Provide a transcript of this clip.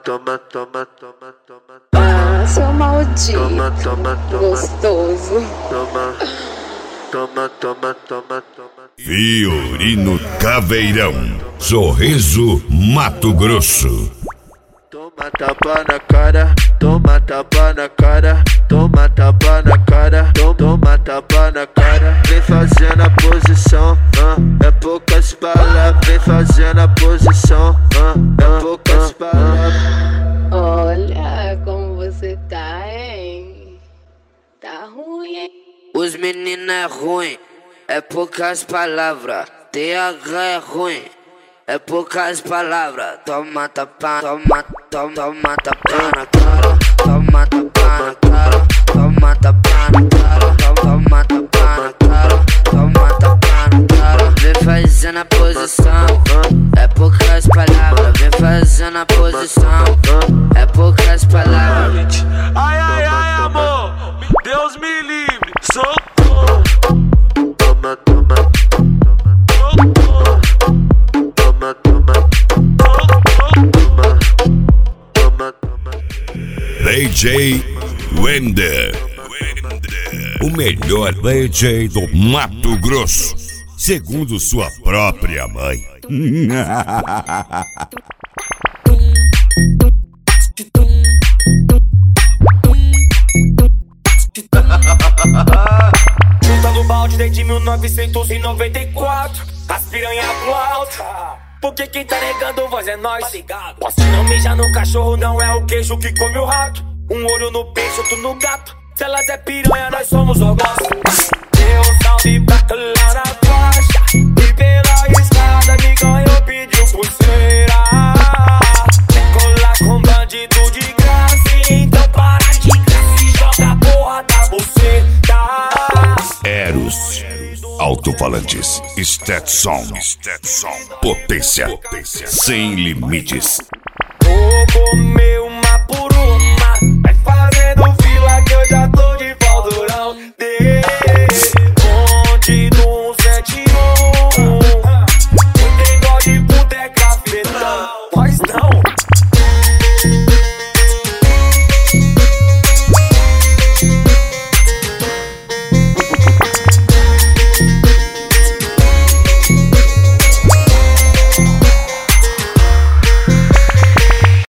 toma, toma, toma, toma. Ah, seu maldito. Toma, toma, toma. Gostoso. Toma, toma, toma, toma, toma. Fiorino Caveirão, Sorriso, Mato Grosso. Toma tapa na cara, toma tapa na cara, toma tapa na cara, toma tapa na cara. Vem fazendo a posição, é poucas palavras. Vem fazendo a posição, é poucas palavras. Olha como você tá, hein? Tá ruim, hein? Os meninos é ruim, é poucas palavras. TH é ruim, é poucas palavras. Toma tapa, toma, toma, toma tapa na cara. Toma tapa na cara, toma tapa na cara. Toma tapa na cara, toma tapa na cara. Vem fazendo a posição, é poucas palavras. Vem fazendo a posição, é poucas palavras. Ai, ai, ai, amor, Deus me livre, socorro. Toma, toma, toma, toma, toma, toma. DJ Wender, o melhor DJ do Mato Grosso, segundo sua própria mãe. Chutando balde desde 1994, as piranha pro alto. Porque quem tá negando voz é nós. Posso não mijar no cachorro, não é o queijo que come o rato. Um olho no peixe, outro no gato. Se elas é piranha, nós somos ogós. Deu um salve pra lá na faixa, e pela estrada me ganhou, pediu pulseira. Colar com bandido de graça, então para de graça e joga a porra da buceta. Eros, alto-falantes, Stetson, potência sem limites. Vou comer